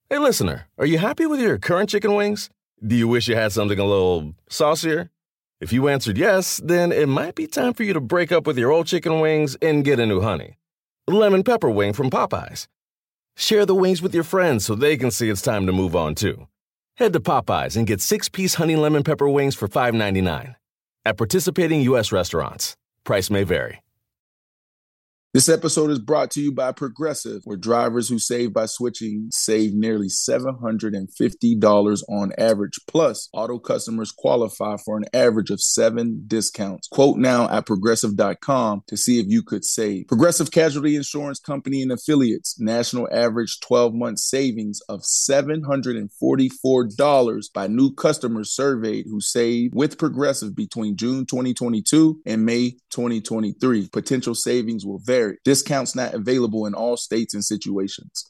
Hey, listener, are you happy with your current chicken wings? Do you wish you had something a little saucier? If you answered yes, then it might be time for you to break up with your old chicken wings and get a new honey. Lemon pepper wing from Popeyes. Share the wings with your friends so they can see it's time to move on too. Head to Popeyes and get 6-piece honey lemon pepper wings for $5.99. At participating U.S. restaurants. Price may vary. This episode is brought to you by Progressive, where drivers who save by switching save nearly $750 on average. Plus, auto customers qualify for an average of 7 discounts. Quote now at Progressive.com to see if you could save. Progressive Casualty Insurance Company and Affiliates. National average 12-month savings of $744 by new customers surveyed who saved with Progressive between June 2022 and May 2023. Potential savings will vary. Discounts not available in all states and situations.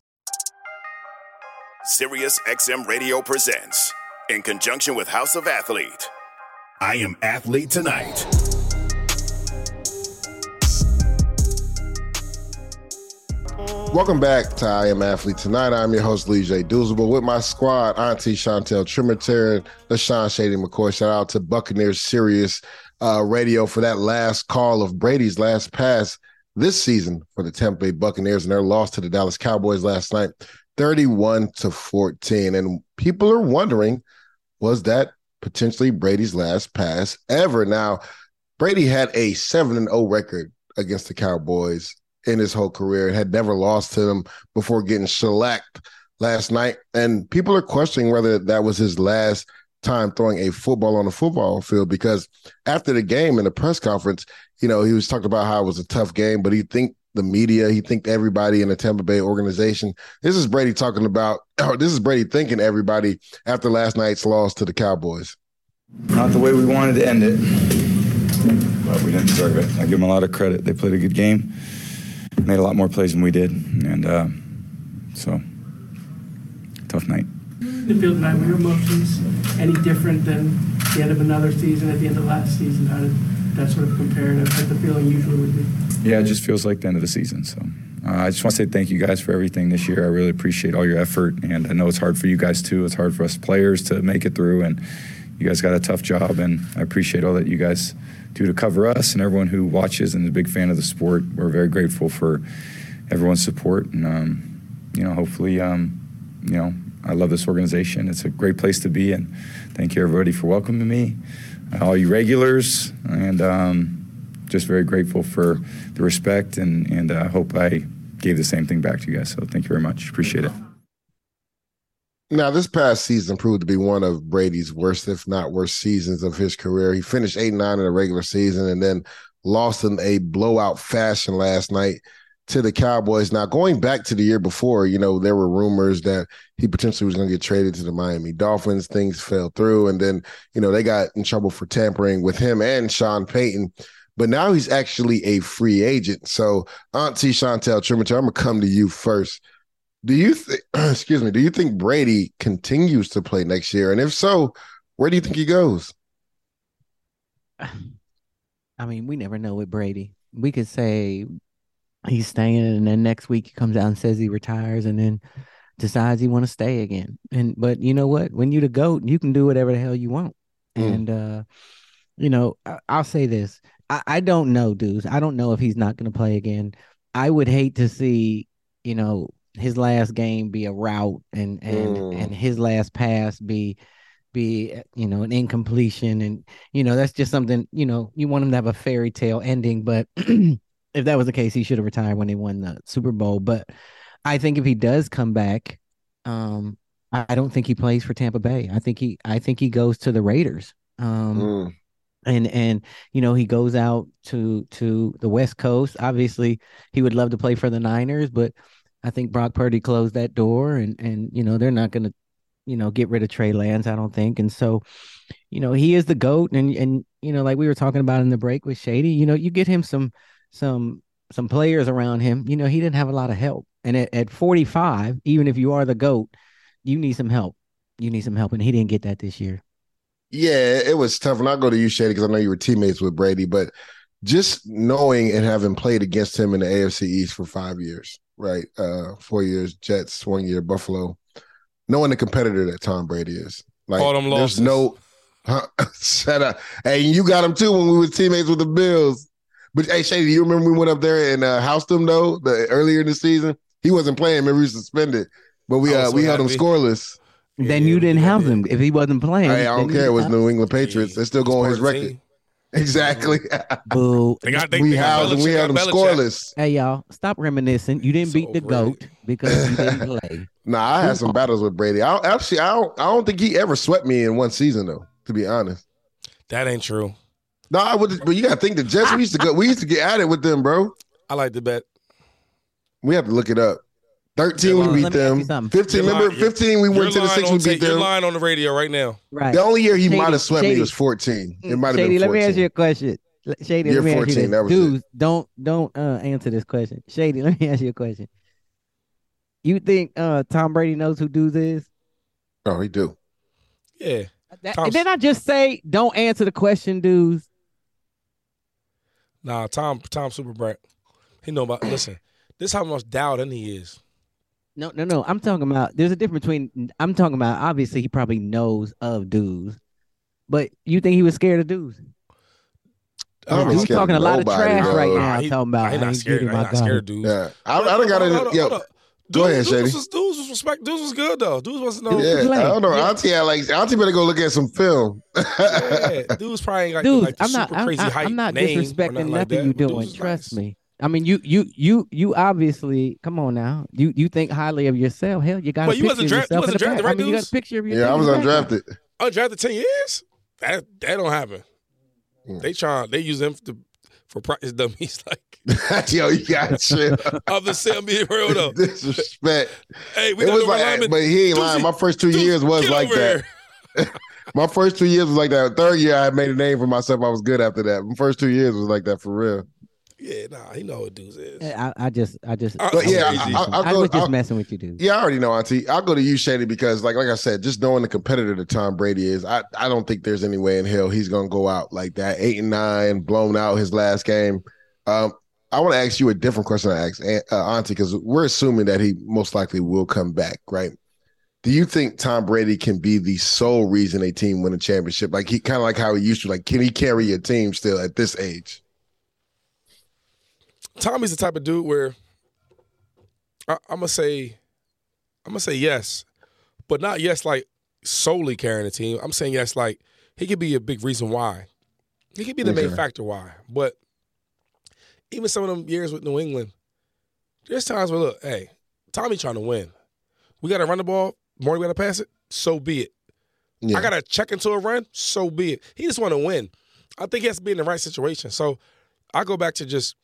Sirius XM Radio presents, in conjunction with House of Athlete, I Am Athlete Tonight. Welcome back to I Am Athlete Tonight. I'm your host, Lee J. Doozable, with my squad, Auntie Chantel Trimmerter, LaShawn Shady McCoy. Shout out to Buccaneers Sirius Radio for that last call of Brady's last pass this season for the Tampa Bay Buccaneers and their loss to the Dallas Cowboys last night, 31-14. And people are wondering, was that potentially Brady's last pass ever? Now, Brady had a 7-0 record against the Cowboys in his whole career and had never lost to them before getting shellacked last night. And people are questioning whether that was his last time throwing a football on the football field, because after the game in the press conference, he was talking about how it was a tough game, but he thanked the media, he thanked everybody in the Tampa Bay organization. This is Brady thinking everybody after last night's loss to the Cowboys. Not the way we wanted to end it, but we didn't deserve it. I give them a lot of credit. They played a good game, made a lot more plays than we did, and so tough night. The field tonight, were your emotions any different than the end of another season at the end of last season? How did that sort of compare to what the feeling usually would be? Yeah, it just feels like the end of the season. So I just want to say thank you guys for everything this year. I really appreciate all your effort, and I know it's hard for you guys too. It's hard for us players to make it through, and you guys got a tough job, and I appreciate all that you guys do to cover us and everyone who watches and is a big fan of the sport. We're very grateful for everyone's support, and hopefully, I love this organization. It's a great place to be, and thank you everybody for welcoming me, all you regulars, and just very grateful for the respect, and I hope I gave the same thing back to you guys. So thank you very much. Appreciate it. Now, this past season proved to be one of Brady's worst, if not worst, seasons of his career. He finished 8-9 in the regular season and then lost in a blowout fashion last night to the Cowboys. Now, going back to the year before, there were rumors that he potentially was going to get traded to the Miami Dolphins. Things fell through, and then, they got in trouble for tampering with him and Sean Payton. But now he's actually a free agent. So, Auntie Chantel Trimmerter, I'm going to come to you first. Do you think Brady continues to play next year? And if so, where do you think he goes? I mean, we never know with Brady. We could say he's staying, and then next week he comes out and says he retires, and then decides he want to stay again. But you know what? When you're the GOAT, you can do whatever the hell you want. And I'll say this: I don't know, dudes. I don't know if he's not going to play again. I would hate to see, his last game be a rout, and his last pass be an incompletion, and that's just something you want him to have a fairy tale ending. But if that was the case, he should have retired when they won the Super Bowl. But I think if he does come back, I don't think he plays for Tampa Bay. I think he goes to the Raiders. And he goes out to the West Coast. Obviously, he would love to play for the Niners, but I think Brock Purdy closed that door, and they're not going to get rid of Trey Lance, I don't think. And so, he is the GOAT, and like we were talking about in the break with Shady, you get him some players around him. He didn't have a lot of help, and at 45, even if you are the GOAT, you need some help. And he didn't get that this year. Yeah, it was tough. And I'll go to you, Shady, because I know you were teammates with Brady, but just knowing and having played against him in the AFC East for 5 years, right? 4 years Jets, 1 year Buffalo. knowing the competitor that Tom Brady is. Like, all them losses. There's no shut up. Hey, you got him too when we were teammates with the Bills. But hey, Shady, do you remember we went up there and housed him though? Earlier in the season, he wasn't playing. Remember, he was suspended, but we held him scoreless. Then you didn't have him if he wasn't playing. Hey, I don't care. It was New England Patriots. They're still going his record. Team. Exactly. Boo. We held him scoreless. Hey, y'all, stop reminiscing. You didn't beat the GOAT because you didn't play. Nah, I had some battles with Brady. I don't think he ever swept me in one season though. To be honest, that ain't true. No, I would. But you got to think the Jets. We used to get at it with them, bro. I like the bet. We have to look it up. 13, we beat them. 15, remember? 15, we went to the 6, we beat them. You're lying on the radio right now. Right. The only year he might have swept me was 14. It might have been 14. Let me ask you a question. Shady, year let me 14, ask you that was Dudes, don't answer this question. Shady, let me ask you a question. You think Tom Brady knows who Dudes is? Oh, he do. Yeah. Didn't I just say don't answer the question, Dudes? Nah, Tom super bright. He know about. Listen, this is how much doubting he is. No. I'm talking about. There's a difference between. I'm talking about. Obviously, he probably knows of Dudes, but you think he was scared of Dudes? He's talking a lot of trash right now. Talking about. He's not scared. He's not scared of Dudes. Yeah, I don't got it. Go ahead, Shady. Dudes was respect. Dudes was good though. Dudes wasn't no. Yeah, I don't know. Yeah. Auntie better go look at some film. Yeah, Dudes probably ain't like I'm super crazy hype. I'm not name disrespecting like nothing you doing. Trust me. I mean, you obviously come on now. You think highly of yourself. Hell, you got. But you wasn't drafted, right? I mean, you got a picture of yourself. Yeah, I was undrafted. Undrafted 10 years? That don't happen. They use them for practice dummies. Like, yo, you got shit. I'm just saying, being real though. Disrespect. Hey, we it got was no like, alignment. but he ain't lying. My first 2 years was like that. My first 2 years was like that. Third year, I made a name for myself. I was good after that. My first 2 years was like that for real. Yeah, nah, he know what dudes is. I just. But yeah, I was just messing with you, dude. Yeah, I already know, Auntie. I'll go to you, Shady, because like I said, just knowing the competitor that Tom Brady is, I don't think there's any way in hell he's gonna go out like that, 8-9, blown out his last game. I want to ask you a different question I asked Auntie, because we're assuming that he most likely will come back, right? Do you think Tom Brady can be the sole reason a team win a championship? Like he kind of like how he used to. Like, can he carry a team still at this age? Tommy's the type of dude where I'm gonna say yes, but not yes like solely carrying the team. I'm saying yes like he could be a big reason why. He could be the main factor why. But even some of them years with New England, there's times where look, hey, Tommy trying to win. We got to run the ball. More we got to pass it. So be it. Yeah. I got to check into a run. So be it. He just want to win. I think he has to be in the right situation. So I go back to just,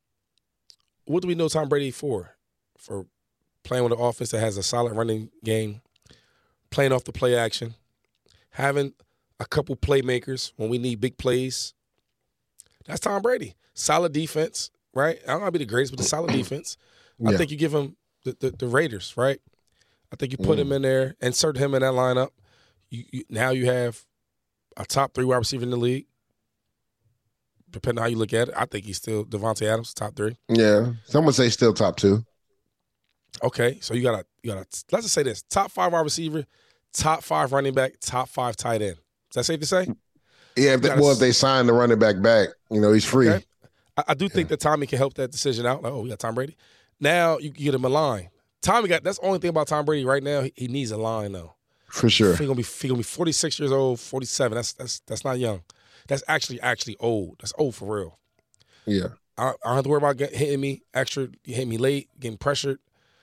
what do we know Tom Brady for? For playing with an offense that has a solid running game, playing off the play action, having a couple playmakers when we need big plays. That's Tom Brady. Solid defense, right? I don't want to be the greatest, but the solid defense. Yeah. I think you give him the Raiders, right? I think you put him in there, insert him in that lineup. Now you have a top 3 wide receiver in the league. Depending on how you look at it, I think he's still Devontae Adams, top 3. Yeah, some would say still top 2. Okay, so you got let's just say this: top 5 wide receiver, top 5 running back, top 5 tight end. Is that safe to say? Yeah, if they sign the running back, he's free. Okay. I do think that Tommy can help that decision out. Like, we got Tom Brady. Now you get him a line. That's the only thing about Tom Brady right now. He needs a line though. For sure. He's gonna be 46 years old, 47. That's not young. That's actually old. That's old for real. Yeah. I don't have to worry about hitting me extra, hitting me late, getting pressured.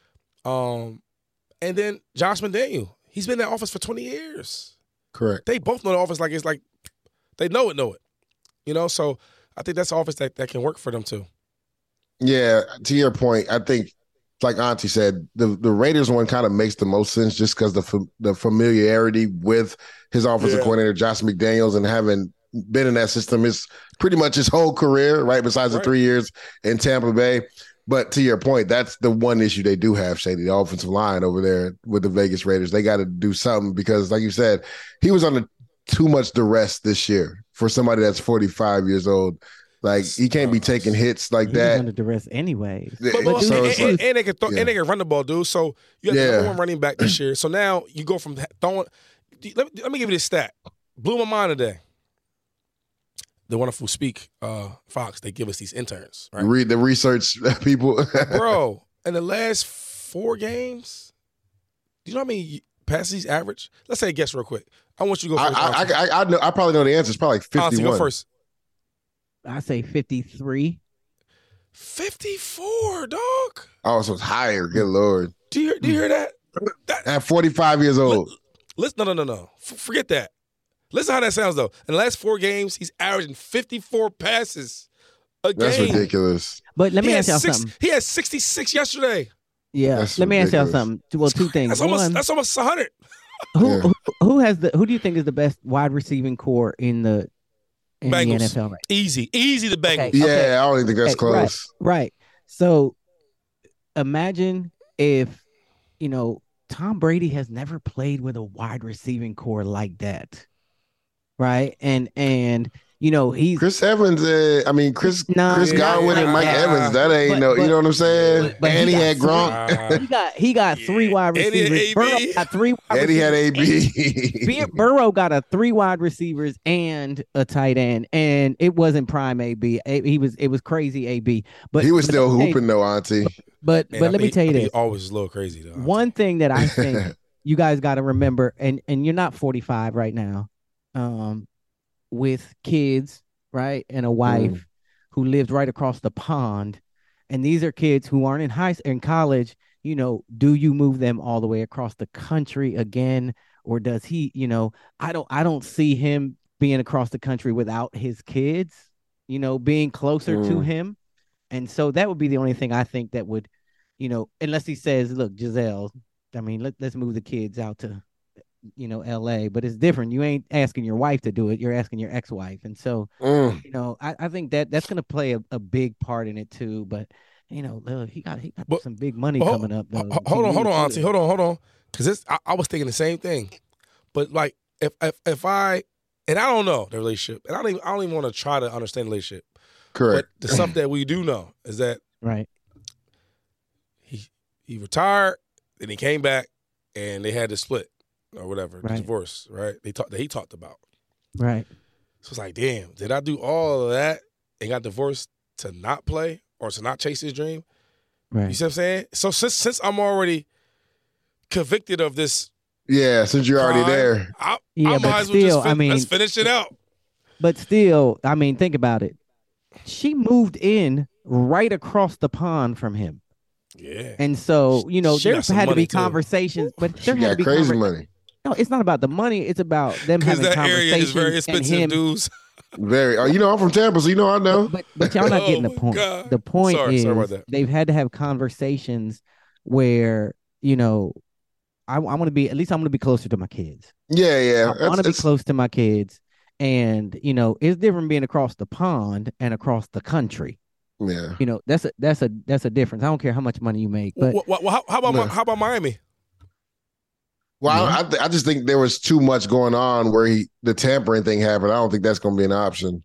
And then Josh McDaniel. He's been in that office for 20 years. Correct. They both know the office like it's like they know it. You know, so I think that's the office that can work for them too. Yeah, to your point, I think like Auntie said, the Raiders one kind of makes the most sense just because the familiarity with his offensive coordinator, Josh McDaniels, and having been in that system is pretty much his whole career, right? Besides the 3 years in Tampa Bay. But to your point, that's the one issue they do have, Shady, the offensive line over there with the Vegas Raiders. They got to do something because, like you said, he was under too much duress this year for somebody that's 45 years old. Like he can't be taking hits like He was that. under duress anyways. But So it's like- and they can throw, and they can run the ball, dude. So you have the number one running back this year. So now you go from throwing. Let me give you this stat. Blew my mind today. The wonderful Speak Fox, they give us these interns, right? Read the research people. Bro, in the last 4 games, do you know how many passes he's averaged? Let's say a guess real quick. I want you to go first. I know. I probably know the answer. It's probably like 51. Go first. I say 53. 54, dog. Oh, so it's higher. Good Lord. Do you hear that? At 45 years old. Listen, no. Forget that. Listen how that sounds, though. In the last 4 games, he's averaging 54 passes a game. That's ridiculous. But let me ask y'all something. He had 66 yesterday. Yeah. That's let me ask y'all ridiculous. something. Well, 2 things. That's almost 100. Who do you think is the best wide receiving core in the Bengals. NFL right? Easy the Bengals. Okay. Yeah, I don't even think that's close. Right. So imagine if, Tom Brady has never played with a wide receiving core like that. Right. And he's Chris Evans, Chris Godwin and Mike Evans. That ain't you know what I'm saying? but and he he had got Gronk. he got 3 wide receivers. Burrow got 3 wide And he had receivers. AB. Burrow got 3 wide receivers and a tight end, and it wasn't prime AB. It was crazy AB. But He was still hooping though, Auntie. But let me tell you this. He always was a little crazy though. One thing that I think you guys got to remember, and you're not 45 right now, with kids, right, and a wife who lives right across the pond, and these are kids who aren't in college. Do you move them all the way across the country again, or does he? I don't see him being across the country without his kids. Being closer to him. And so that would be the only thing I think that would, unless he says, look, Giselle, let's move the kids out to, LA, but it's different. You ain't asking your wife to do it. You're asking your ex-wife. And so, I think that's going to play a big part in it too. But, look, he got some big money coming up. Though. Hold on, Auntie. Hold on. Because I was thinking the same thing. But like, if I don't know the relationship, and I don't even want to try to understand the relationship. Correct. But the stuff that we do know is that right. He retired, then he came back, and they had to split or whatever, right. divorce, right? He talked about. Right. So it's like, damn, did I do all of that and got divorced to not play or to not chase his dream? Right. You see what I'm saying? So since I'm already convicted of this, yeah, since you're already there, I might as well just let's finish it out. But still, think about it. She moved in right across the pond from him. Yeah. And so, there had to be conversations, but there she had got to be crazy money. No, it's not about the money. It's about them having that conversations. Area is very expensive, dudes. Very. I'm from Tampa, so I know. But y'all not getting the point. God. The point is sorry about that. They've had to have conversations where, I want to be, at least I'm going to be closer to my kids. Yeah. I want to be close to my kids. And, it's different being across the pond and across the country. Yeah. That's a difference. I don't care how much money you make. But how about Miami? Well, I just think there was too much going on where the tampering thing happened. I don't think that's going to be an option.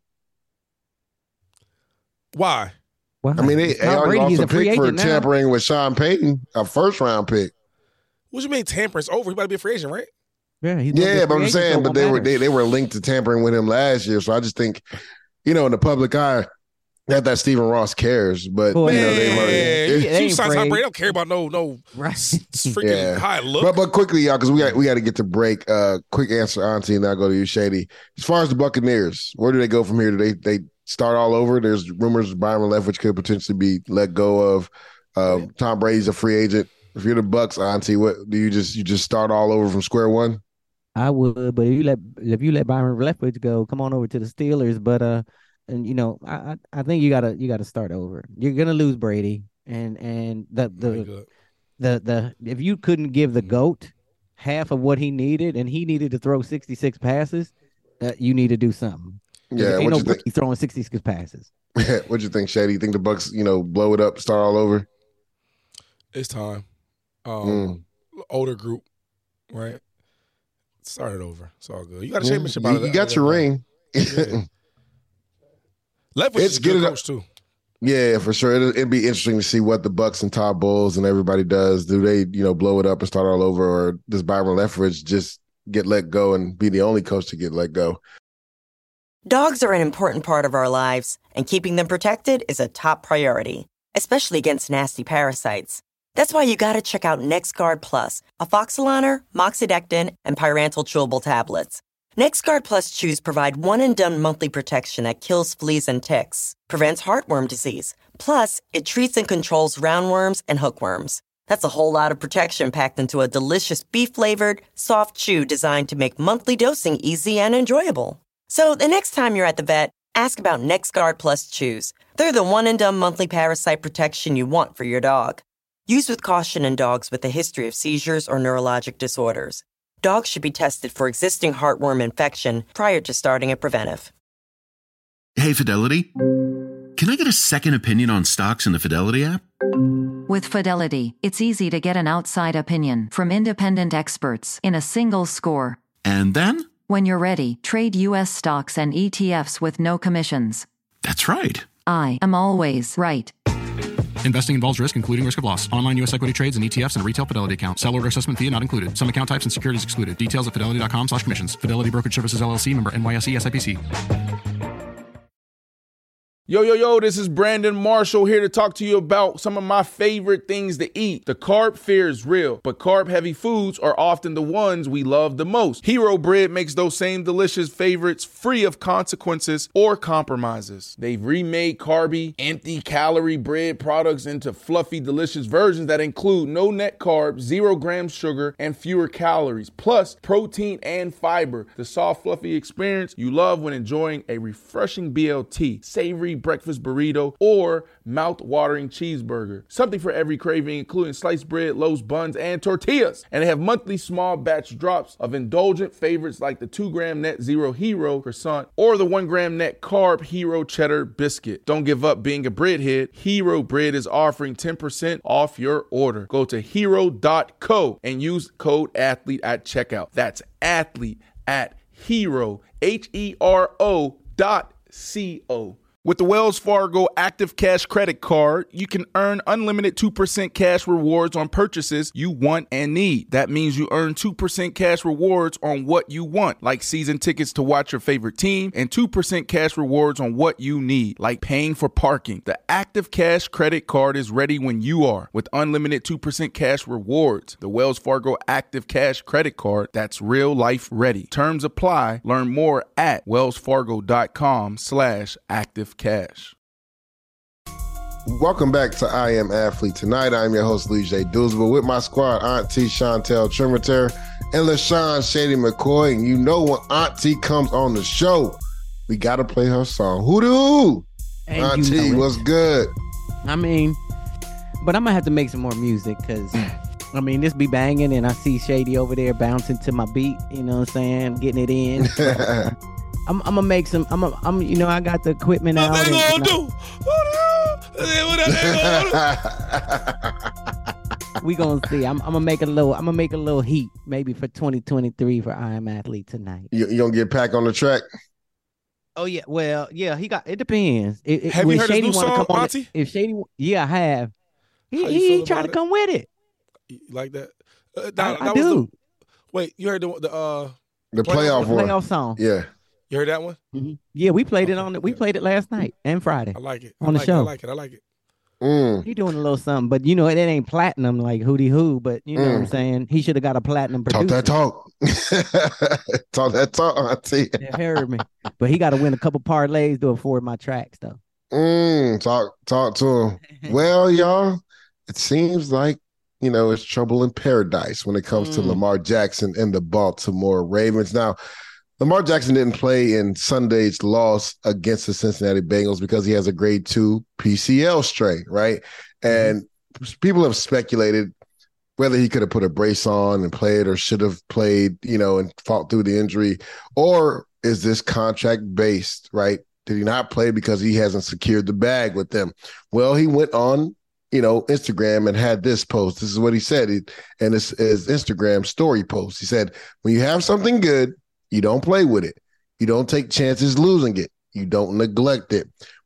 Why? Well, they already lost a pick for tampering with Sean Payton, a first-round pick. What do you mean tampering's over? He about to be a free agent, right? Yeah, but I'm saying, but they were linked to tampering with him last year, so I just think, in the public eye, not that Stephen Ross cares, but they don't care about no freaking high look. But quickly, y'all, because we got to get to break. Quick answer, Auntie, and I'll go to you, Shady. As far as the Buccaneers, where do they go from here? Do they start all over? There's rumors Byron Leftwich could potentially be let go of. Tom Brady's a free agent. If you're the Bucs, Auntie, what do you just start all over from square one? I would, but if you let Byron Leftwich go, come on over to the Steelers. But I think you gotta start over. You're gonna lose Brady, and the if you couldn't give the GOAT half of what he needed, and he needed to throw 66 passes, you need to do something. Yeah, ain't no Brady throwing 66 passes. What'd you think, Shady? You think the Bucs, blow it up, start all over? It's time. Older group, right? Start it over. It's all good. You got a championship out of that. You got your ring. Yeah. Leftwich is a good coach too. Yeah, for sure. It'd be interesting to see what the Bucks and Todd Bowles and everybody does. Do they, blow it up and start all over, or does Byron Leftwich just get let go and be the only coach to get let go? Dogs are an important part of our lives, and keeping them protected is a top priority, especially against nasty parasites. That's why you gotta check out NexGard Plus, Afoxolaner, Moxidectin, and Pyrantel chewable tablets. NexGard Plus chews provide one-and-done monthly protection that kills fleas and ticks, prevents heartworm disease. Plus, it treats and controls roundworms and hookworms. That's a whole lot of protection packed into a delicious beef-flavored, soft chew designed to make monthly dosing easy and enjoyable. So the next time you're at the vet, ask about NexGard Plus chews. They're the one-and-done monthly parasite protection you want for your dog. Use with caution in dogs with a history of seizures or neurologic disorders. Dogs should be tested for existing heartworm infection prior to starting a preventive. Hey, Fidelity. Can I get a second opinion on stocks in the Fidelity app? With Fidelity, it's easy to get an outside opinion from independent experts in a single score. And then? When you're ready, trade U.S. stocks and ETFs with no commissions. That's right. I am always right. Investing involves risk, including risk of loss. Online U.S. equity trades and ETFs and a retail Fidelity account. Sell order assessment fee not included. Some account types and securities excluded. Details at fidelity.com/commissions. Fidelity Brokerage Services, LLC, member NYSE SIPC. Yo, this is Brandon Marshall here to talk to you about some of my favorite things to eat. The carb fear is real, but carb-heavy foods are often the ones we love the most. Hero Bread makes those same delicious favorites free of consequences or compromises. They've remade carby, empty-calorie bread products into fluffy, delicious versions that include no net carbs, 0 grams sugar, and fewer calories, plus protein and fiber. The soft, fluffy experience you love when enjoying a refreshing BLT, savory breakfast burrito, or mouth-watering cheeseburger. Something for every craving, including sliced bread, loaves, buns, and tortillas. And they have monthly small batch drops of indulgent favorites like the 2-gram net zero Hero croissant or the 1-gram net carb Hero cheddar biscuit. Don't give up being a breadhead. Hero Bread is offering 10% off your order. Go to hero.co and use code ATHLETE at checkout. That's athlete at hero, HERO.co. With the Wells Fargo Active Cash Credit Card, you can earn unlimited 2% cash rewards on purchases you want and need. That means you earn 2% cash rewards on what you want, like season tickets to watch your favorite team, and 2% cash rewards on what you need, like paying for parking. The Active Cash Credit Card is ready when you are, with unlimited 2% cash rewards. The Wells Fargo Active Cash Credit Card, that's real life ready. Terms apply. Learn more at wellsfargo.com/active cash. Welcome back to I Am Athlete. Tonight, I'm your host, Lee J. Doosville, with my squad, Auntie Chantel Trimiter and LaShawn Shady McCoy. And you know when Auntie comes on the show, we got to play her song. Hoodoo! Auntie, what's good? I mean, but I'm going to have to make some more music because, I mean, this be banging and I see Shady over there bouncing to my beat, you know what I'm saying, getting it in. I'm gonna make some. I got the equipment out. What they gonna do? We gonna see. I'm gonna make a little heat maybe for 2023 for I Am Athlete tonight. You gonna get Pac on the track? Oh yeah. Well, yeah. It depends. Have you heard his new song, Auntie? If Shady, I have. He tried to come with it. You like that? I do. Wait, you heard the playoff song? Yeah. You heard that one? Mm-hmm. Yeah, we played it We played it last night and Friday. I like it on the show. I like it. He doing a little something, but it ain't platinum like Hootie Hoo. But you know what I'm saying? He should have got a platinum producer. Talk that talk, Auntie. You heard me. But he got to win a couple parlays to afford my tracks, though. Talk to him. Well, y'all, it seems like it's trouble in paradise when it comes to Lamar Jackson and the Baltimore Ravens. Now, Lamar Jackson didn't play in Sunday's loss against the Cincinnati Bengals because he has a grade 2 PCL strain, right? And people have speculated whether he could have put a brace on and played or should have played, and fought through the injury. Or is this contract based, right? Did he not play because he hasn't secured the bag with them? Well, he went on, Instagram and had this post. This is what he said. And it's his Instagram story post. He said, when you have something good, you don't play with it. You don't take chances losing it. You don't neglect it.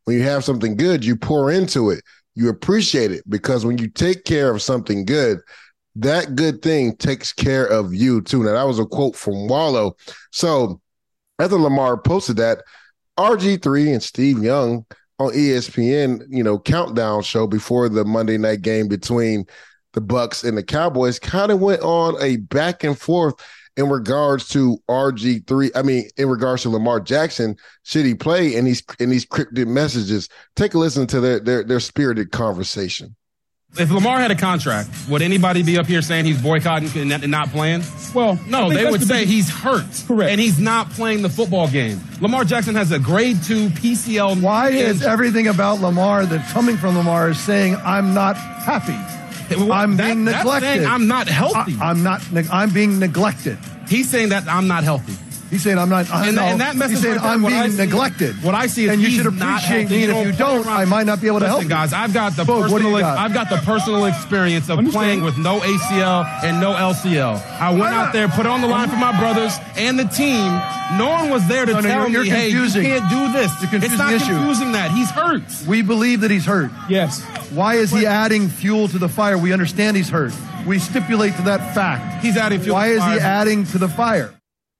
when you have something good, you pour into it. You appreciate it, because when you take care of something good, that good thing takes care of you too. Now, that was a quote from Wallow. So after Lamar posted that, RG3 and Steve Young on ESPN, countdown show before the Monday night game between the Bucs and the Cowboys, kind of went on a back and forth in regards to RG3. I mean, in regards to Lamar Jackson, should he play in these cryptic messages? Take a listen to their spirited conversation. If Lamar had a contract, would anybody be up here saying he's boycotting and not playing? Well, no, they would say he's hurt. Correct. And he's not playing the football game. Lamar Jackson has a grade 2 PCL. Why is everything about Lamar that coming from Lamar is saying I'm not happy? I'm being neglected. Saying I'm not healthy. I'm being neglected. He's saying that I'm not healthy. He's saying I'm not. And that message he's saying right there, I'm being neglected. What I see is and you should appreciate me. And if you don't, I might not be able to help you. Guys, I've got the personal experience of playing with no ACL and no LCL. I went out there, put it on the line for my brothers and the team. No one was there to tell me, hey, you can't do this. It's not confusing that. He's hurt. We believe that he's hurt. Yes. Why is he adding fuel to the fire? We understand he's hurt. We stipulate to that fact. He's adding fuel. Why is he adding to the fire?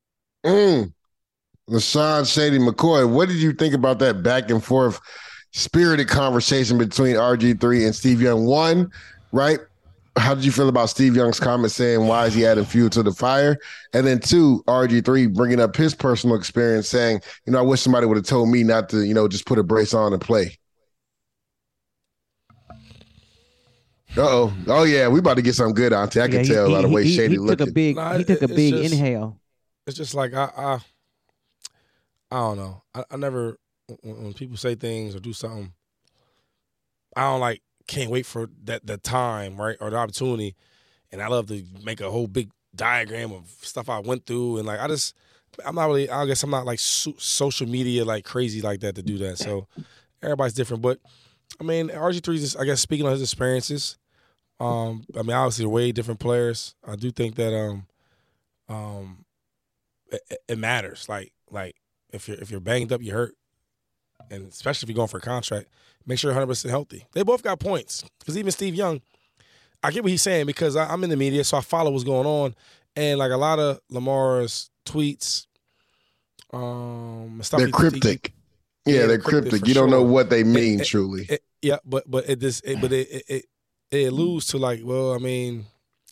LaShawn Shady McCoy, what did you think about that back and forth spirited conversation between RG3 and Steve Young? One, right? How did you feel about Steve Young's comment saying, why is he adding fuel to the fire? And then two, RG3 bringing up his personal experience saying, I wish somebody would have told me not to, just put a brace on and play. Uh-oh. Oh, yeah, we about to get something good, Auntie. I can tell by the way Shady looking. He took a big inhale. It's just like, I don't know. I never, when people say things or do something, I don't can't wait for that time, right, or the opportunity. And I love to make a whole big diagram of stuff I went through. And I'm not really, I guess I'm not social media crazy like that to do that. So everybody's different. But I mean, RG3 is just, I guess, speaking on his experiences. I mean, obviously they're way different players. I do think that it matters. Like if you're banged up, you're hurt, and especially if you're going for a contract, make sure you're 100% healthy. They both got points, because even Steve Young, I get what he's saying, because I'm in the media, so I follow what's going on, and a lot of Lamar's tweets, stuff they're cryptic. They're cryptic. You don't know what they mean truly. But it alludes to well, I mean,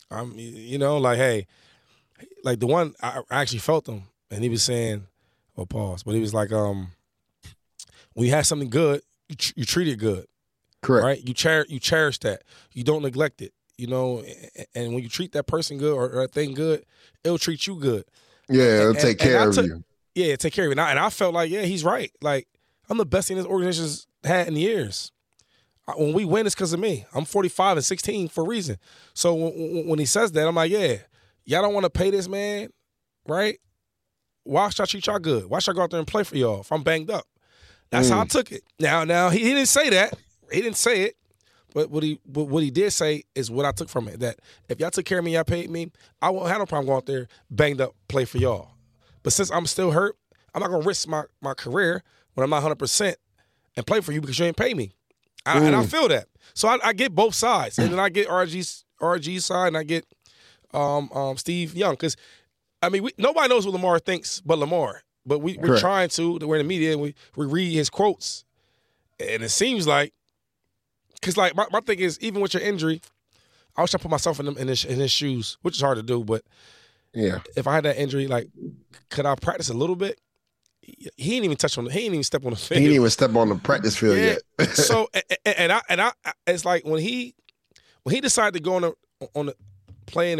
hey, the one I actually felt him, and he was saying, pause, but he was like, when you have something good, you treat it good. Correct. Right? You cherish that. You don't neglect it. And when you treat that person good or that thing good, it'll treat you good. Yeah, it'll take care of you. Yeah, take care of you. And I felt he's right. I'm the best thing this organization's had in years. When we win, it's because of me. I'm 45 and 16 for a reason. So when he says that, I'm like, yeah, y'all don't want to pay this man, right? Why should I treat y'all good? Why should I go out there and play for y'all if I'm banged up? That's how I took it. Now he didn't say that. He didn't say it. But what he did say is what I took from it, that if y'all took care of me, y'all paid me, I won't have no problem going out there, banged up, play for y'all. But since I'm still hurt, I'm not going to risk my career when I'm not 100% and play for you because you ain't pay me. And I feel that. So I get both sides. And then I get RG's side, and I get Steve Young. Because, I mean, nobody knows what Lamar thinks but Lamar. But we're trying to. We're in the media, and we read his quotes. And it seems like, because my thing is, even with your injury, I was trying to put myself in his shoes, which is hard to do. But yeah, if I had that injury, could I practice a little bit? He ain't even touch on. He ain't even step on the field. He ain't even step on the practice field yet. So and I, it's like when he decided to go on the playing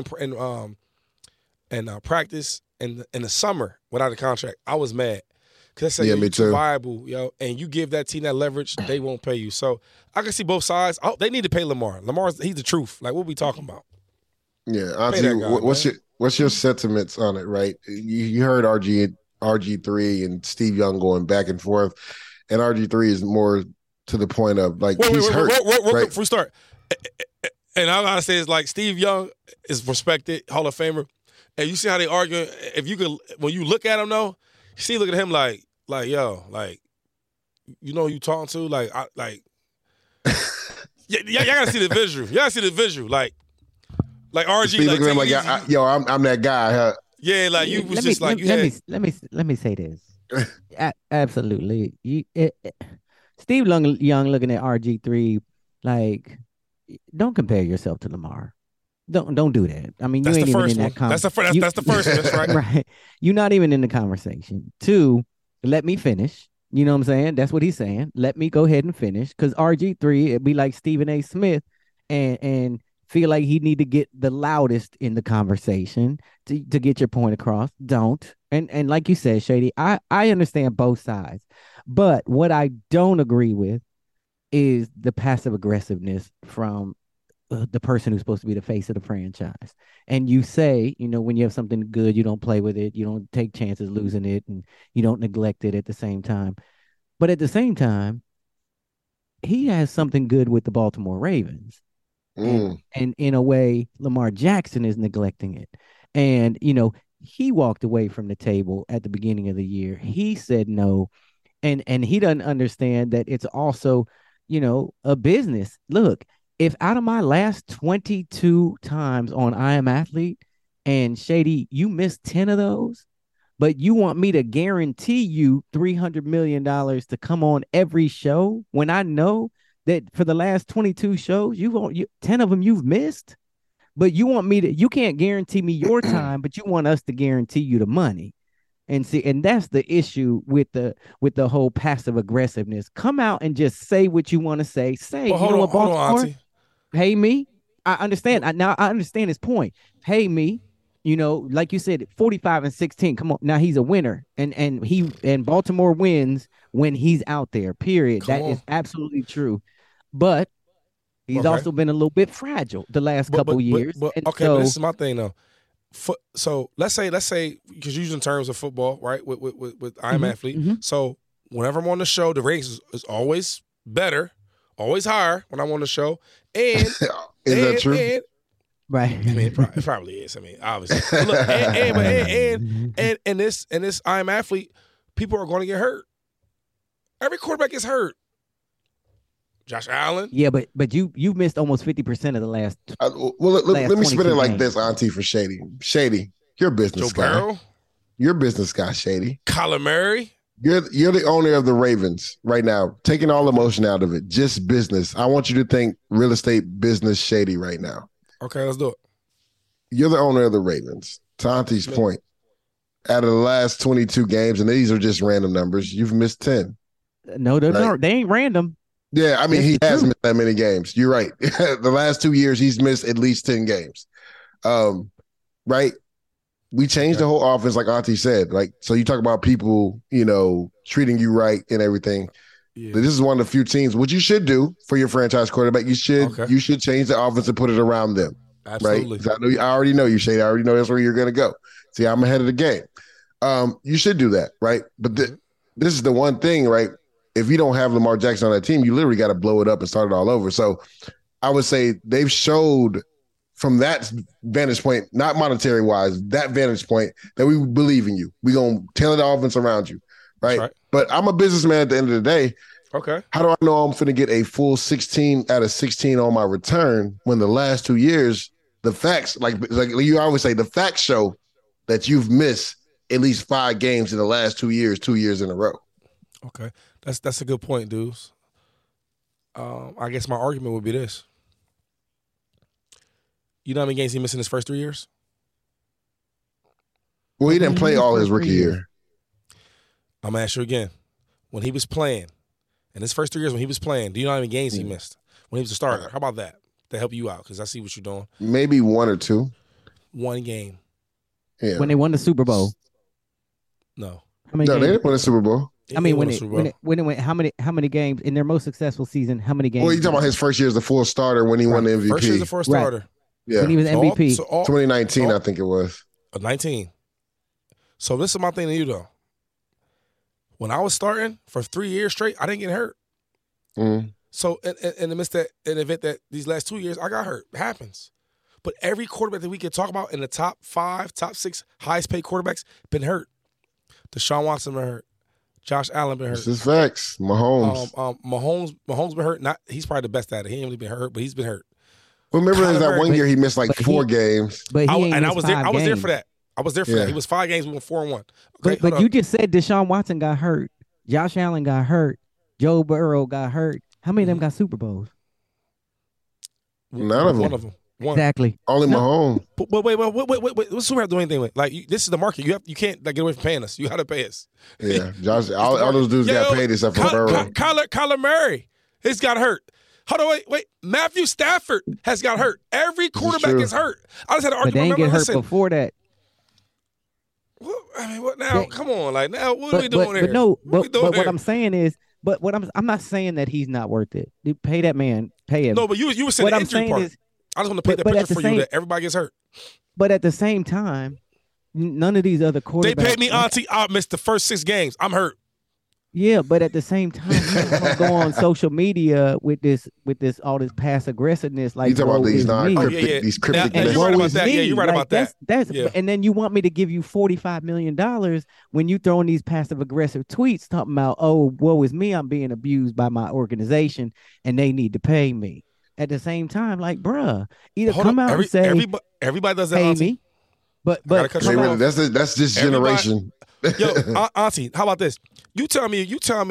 and practice in the summer without a contract, I was mad. Because I said, me too. Viable, and you give that team that leverage, they won't pay you. So I can see both sides. Oh, they need to pay Lamar. He's the truth. What we talking about? Yeah, Auntie, what's your sentiments on it? Right, you heard RG3 and Steve Young going back and forth, and RG3 is more to the point of he's hurt. Right? Before we start, and I gotta say it's Steve Young is respected Hall of Famer, and you see how they argue. If you could, when you look at him though, you see, look at him you know who you talking to? Like, y'all gotta see the visual. Y'all gotta see the visual. Like RG. Steve looking at him like, yo, I'm that guy. Huh? Yeah, like you was just like you let had. let me say this. Absolutely, Steve Young looking at RG3 like, don't compare yourself to Lamar. Don't do that. I mean, you ain't even in that conversation. That's the first one. That's right. Right. You're not even in the conversation. 2, let me finish. You know what I'm saying? That's what he's saying. Let me go ahead and finish. Because RG3, it'd be like Stephen A. Smith and feel like he need to get the loudest in the conversation to get your point across. Don't. And like you said, Shady, I understand both sides. But what I don't agree with is the passive aggressiveness from the person who's supposed to be the face of the franchise. And you say, you know, when you have something good, you don't play with it, you don't take chances losing it, and you don't neglect it at the same time. But at the same time, he has something good with the Baltimore Ravens. And in a way, Lamar Jackson is neglecting it. And, you know, he walked away from the table at the beginning of the year. He said no. And he doesn't understand that it's also, you know, a business. Look, if out of my last 22 times on I Am Athlete, and Shady, you missed 10 of those, but you want me to guarantee you $300 million to come on every show when I know that for the last 22 shows, 10 of them you've missed, but you want me to, you can't guarantee me your time, but you want us to guarantee you the money. And see, and that's the issue with the whole passive aggressiveness. Come out and just say what you want to say. Say, well, you know what, Baltimore? Pay me. I understand. I understand his point. Pay me. You know, like you said, 45-16. Come on, now he's a winner, and Baltimore wins when he's out there. Period. That is absolutely true. But he's also been a little bit fragile the last couple years. But this is my thing though. So let's say because using terms of football, right? With I'm Athlete. Mm-hmm. So whenever I'm on the show, the ratings is always better, always higher when I'm on the show. And is that true? Right. I mean, it probably is. I mean, obviously. But look, and this I'm Athlete, people are going to get hurt. Every quarterback gets hurt. Josh Allen. Yeah, but you've missed almost 50% of the last. Let me spin it like this, Auntie, for Shady. Shady, you're a business guy. Joe Burrow. You're a business guy, Shady. Kyler Murray. You're the owner of the Ravens right now, taking all emotion out of it, just business. I want you to think real estate business, Shady, right now. Okay, let's do it. You're the owner of the Ravens. To Auntie's point, out of the last 22 games, and these are just random numbers, you've missed 10. No, they ain't random. Yeah, I mean, he has missed that many games. You're right. The last 2 years, he's missed at least 10 games. Right? We changed the whole offense, like Auntie said. Like, so you talk about people, you know, treating you right and everything. Yeah. This is one of the few teams. What you should do for your franchise quarterback, you should change the offense and put it around them. Absolutely. Right? I already know you, Shady. I already know that's where you're going to go. See, I'm ahead of the game. You should do that, right? But this is the one thing, right? If you don't have Lamar Jackson on that team, you literally got to blow it up and start it all over. So I would say they've showed from that vantage point, not monetary wise, that vantage point, that we believe in you. We're going to tailor the offense around you, right? But I'm a businessman at the end of the day. Okay. How do I know I'm going to get a full 16 out of 16 on my return when the last 2 years, the facts, like you always say, the facts show that you've missed at least 5 games in the last 2 years, 2 years in a row. Okay. That's a good point, dudes. I guess my argument would be this. You know how many games he missed in his first 3 years? Well, he didn't play all his rookie year. I'm going to ask you again. When he was playing, in his first 3 years when he was playing, do you know how many games he missed when he was a starter? How about that? To help you out, because I see what you're doing. Maybe 1 or 2. 1 game. Yeah. When they won the Super Bowl. No. They didn't win the Super Bowl. I mean, when it went, how many games in their most successful season? How many games? Well, you talking about his first year as a full starter when he won the MVP. First year as a full starter. Right. Yeah. When he was MVP. 2019, I think it was. 19. So this is my thing to you, though. When I was starting for 3 years straight, I didn't get hurt. Mm. So in the midst of an event that these last 2 years, I got hurt. It happens. But every quarterback that we can talk about in the top 5, top 6 highest paid quarterbacks been hurt. Deshaun Watson been hurt. Josh Allen been hurt. This is facts. Mahomes. Mahomes been hurt. He's probably the best at it. He ain't really been hurt, but he's been hurt. Remember that one year he missed like 4 games. But I was there for that. I was there for that. He was 5 games. We went 4-1. Okay, but you just said Deshaun Watson got hurt. Josh Allen got hurt. Joe Burrow got hurt. How many of them got Super Bowls? None of them. One of them. One. Exactly. Only Mahomes. But wait. What's Super have to do anything with? Like this is the market. You can't like get away from paying us. You got to pay us. Yeah, Josh. All those dudes got paid except for Burrow. Kyler Murray, he's got hurt. Hold on, wait. Matthew Stafford has got hurt. Every quarterback is hurt. I just had an argument. But they didn't get hurt before that. What now? Come on, like now, what are we doing here? But what I'm saying is, I'm not saying that he's not worth it. You pay that man, pay him. No, but you were saying the injury part. I just want to paint the picture for you that everybody gets hurt. But at the same time, none of these other quarterbacks. They paid me, Auntie. I missed the first 6 games. I'm hurt. Yeah, but at the same time, you don't go on social media with all this passive aggressiveness. Like, you talking about these cryptic. You're right about that. Yeah, you're right about that. And then you want me to give you $45 million when you throwing these passive aggressive tweets talking about, oh, woe is me, I'm being abused by my organization, and they need to pay me. At the same time, like, bruh, either come out and say, everybody does that. Pay Auntie. me, but that's this generation. Yo, Auntie, how about this? You tell me.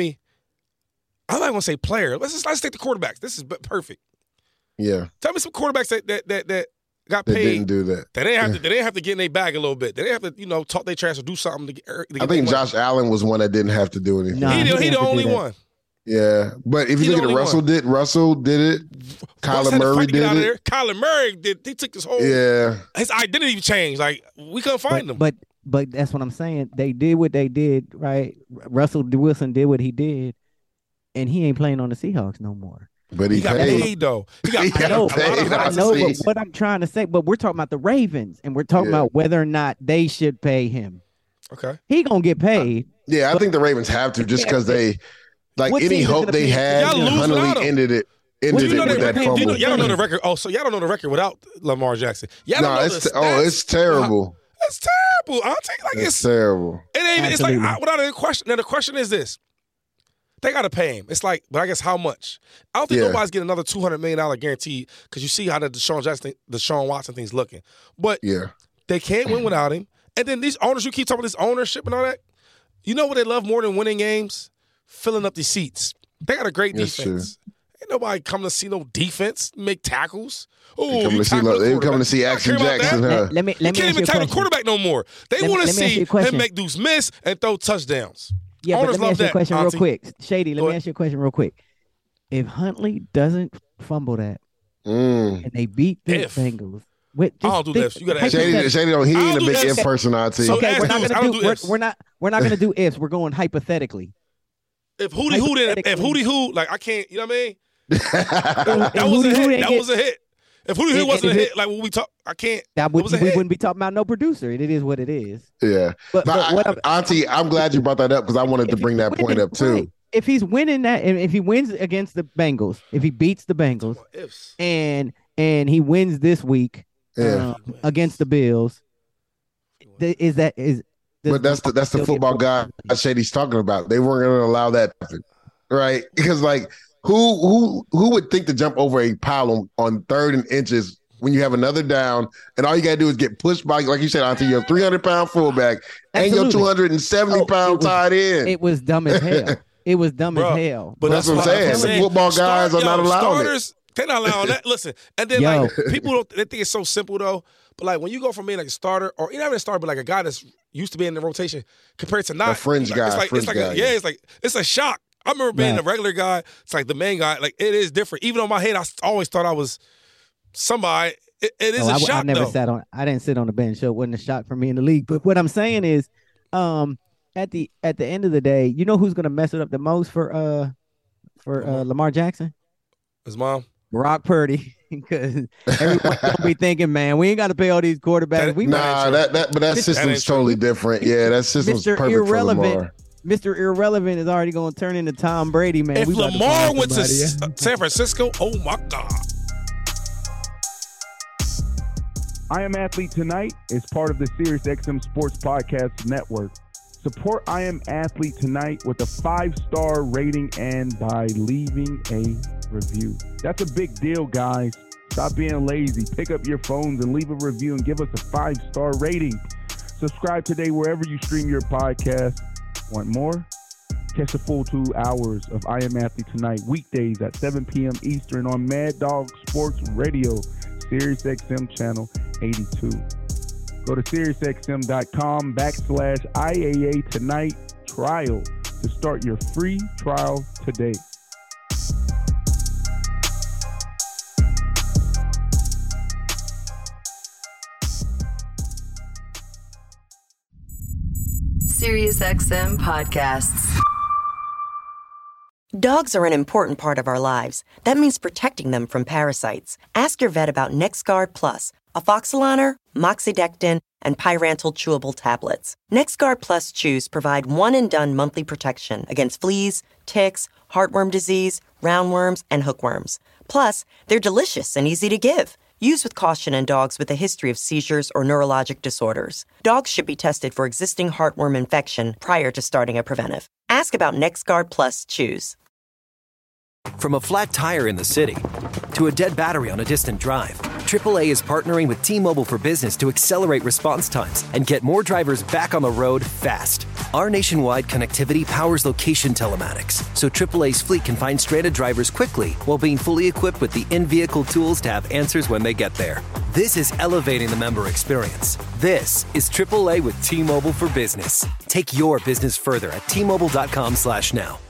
I'm not gonna say player. Let's take the quarterbacks. This is perfect. Yeah. Tell me some quarterbacks that got paid. They didn't do that. They didn't have to get in their bag a little bit. They didn't have to, talk their trash or do something to get I think Josh Allen was one that didn't have to do anything. Nah, he the only one. Yeah, but if you look at it, Russell did it. Kyler Murray did it. Kyler Murray did. He took this whole. Yeah. His identity changed. Like we couldn't find him. But that's what I'm saying. They did what they did, right? Russell Wilson did what he did, and he ain't playing on the Seahawks no more. But he got paid though. He got paid. I know, but what I'm trying to say, but we're talking about the Ravens, and we're talking about whether or not they should pay him. Okay. He gonna get paid. Yeah, I think the Ravens have to just because they, like any hope they had, Huntley ended it. With that fumble. Y'all don't know the record. Oh, so y'all don't know the record without Lamar Jackson. Y'all don't know the stats. It's terrible. It's terrible. I'll take it's terrible. It ain't. It's like without any question. Now the question is this: they got to pay him. It's like, but I guess how much? I don't think nobody's getting another $200 million guarantee because you see how the Deshaun Watson thing's looking. But they can't win without him. And then these owners, you keep talking about this ownership and all that. You know what they love more than winning games? Filling up these seats. They got a great defense. Ain't nobody coming to see no defense, make tackles. Oh, they coming to see Action Jackson. Let me you can't even tackle the quarterback no more. They want to see him make dudes miss and throw touchdowns. Yeah, Owners but let me ask you a question real quick. Shady, let me ask you a question real quick. If Huntley doesn't fumble that and they beat the Bengals, I don't do this. You got to ask Shady don't. He ain't a big if person, Auntie. Okay, we're not gonna do ifs. We're going hypothetically. If Hootie Hoo, like I can't, you know what I mean? That was a hit. That was a hit. If Hootie Hoo wasn't a hit, like when we talk, I can't. We wouldn't be talking about no producer. It is what it is. Yeah, but Auntie, I'm glad you brought that up because I wanted to bring that point up too. Right. If he's winning that, and if he wins against the Bengals, if he beats the Bengals, and he wins this week against the Bills, But that's the football guy Shady's talking about. They weren't going to allow that to happen, right? Because like who would think to jump over a pile on 3rd and inches when you have another down and all you got to do is get pushed by, like you said, Auntie, your 300-pound fullback and your 270-pound tight end. It was dumb as hell. It was dumb as hell. But that's what I'm saying. Football guys are not allowing it. They're not allowing that. Listen, and then like people they think it's so simple though. But like when you go from being like a starter, or even a starter, but like a guy that's used to be in the rotation compared to not a fringe guy, it's a shock. I remember being a regular guy. It's like the main guy. Like it is different. Even on my head, I always thought I was somebody. It is a shock. I didn't sit on the bench, so it wasn't a shock for me in the league. But what I'm saying is, at the end of the day, you know who's gonna mess it up the most for Lamar Jackson? His mom. Brock Purdy, because everyone's gonna be thinking, man, we ain't got to pay all these quarterbacks. That system's totally different. Yeah, that system's perfect for Lamar. Mr. Irrelevant is already going to turn into Tom Brady, man. If Lamar went to San Francisco, oh my God. I Am Athlete Tonight is part of the SiriusXM Sports Podcast Network. Support I Am Athlete tonight with a 5-star rating and by leaving a review. That's a big deal, guys. Stop being lazy. Pick up your phones and leave a review and give us a 5-star rating. Subscribe today wherever you stream your podcast. Want more? Catch the full 2 hours of I Am Athlete tonight, weekdays at 7 p.m. Eastern on Mad Dog Sports Radio, Sirius XM Channel 82. Go to SiriusXM.com/IAA Tonight trial to start your free trial today. SiriusXM Podcasts. Dogs are an important part of our lives. That means protecting them from parasites. Ask your vet about NexGard Plus, Afoxolaner, Moxidectin, and Pyrantel chewable tablets. NexGard Plus chews provide one-and-done monthly protection against fleas, ticks, heartworm disease, roundworms, and hookworms. Plus, they're delicious and easy to give. Use with caution in dogs with a history of seizures or neurologic disorders. Dogs should be tested for existing heartworm infection prior to starting a preventive. Ask about NexGard Plus chews. From a flat tire in the city to a dead battery on a distant drive, AAA is partnering with T-Mobile for Business to accelerate response times and get more drivers back on the road fast. Our nationwide connectivity powers location telematics, so AAA's fleet can find stranded drivers quickly while being fully equipped with the in-vehicle tools to have answers when they get there. This is elevating the member experience. This is AAA with T-Mobile for Business. Take your business further at T-Mobile.com/now.